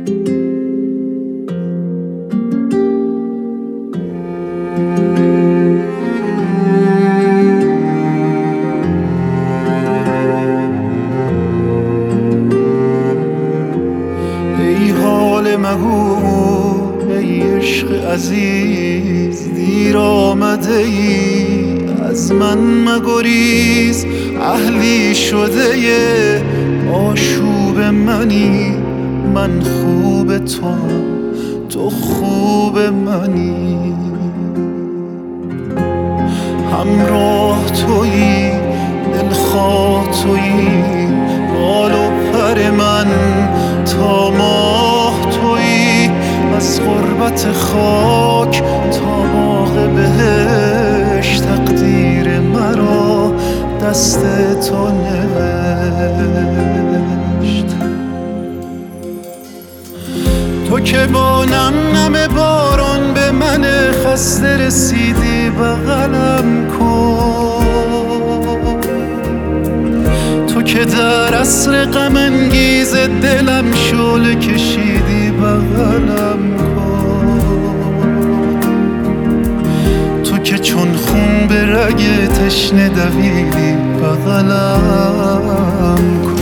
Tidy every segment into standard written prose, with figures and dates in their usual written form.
ای حال مگو ای عشق عزیز، دیر آمده ای از من مگریز. اهلی شده آشوب منی، من خوب تو خوب منی. همراه تویی دلخواه تویی، بال و پر من تا ماه تویی. از غربت خاک تا باغ بهشت، تقدیر مرا دست تو نوشت. تو که با نم نم باران به من خسته رسیدی، بغلم کن. تو که در عصر غم انگیز دلم شعله کشیدی، بغلم کن. تو که چون خون به رگ تشنه دویدی، بغلم کن.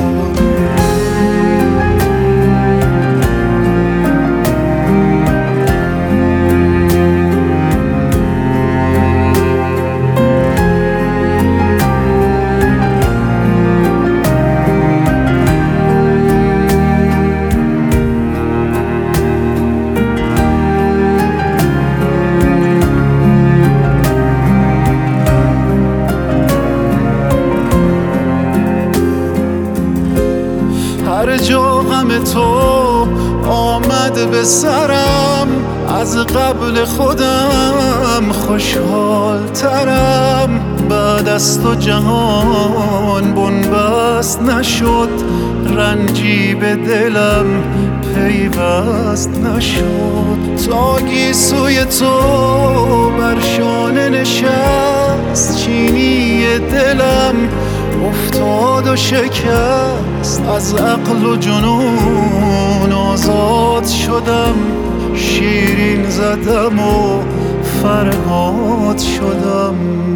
هر جا غم تو آمد به سرم، از قبل خودم خوشحال ترم. بعد از تو جهان بنبست نشد، رنجی به دلم پیوست نشد. تا گیسوی تو بر شانه نشست، چینی دلم افتاد و شکست. از عقل و جنون آزاد شدم، شیرین زدم و فرهاد شدم.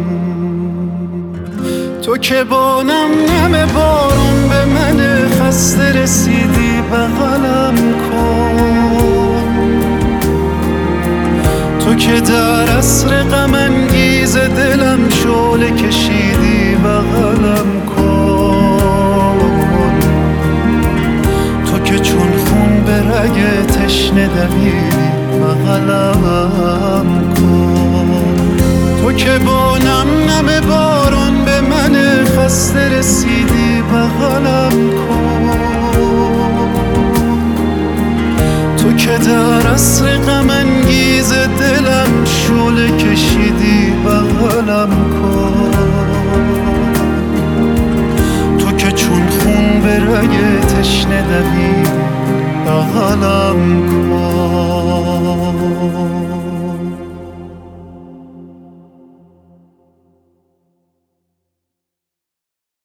تو که با نم نم بارون به من خسته رسیدی، بغلم کن. تو که در عصر غم انگیز دلم شعله کشیدی، بغلم کن. تو که چون خون به رگ تشنه دویدی، بغلم کن. تو که با نم نم باران به من خسته رسیدی، بغلم کن. تو که در عصر غم انگیز دلم شعله کشیدی، بغلم کن. تو که چون خون به رگ تشنه دویدی، بغلم کن.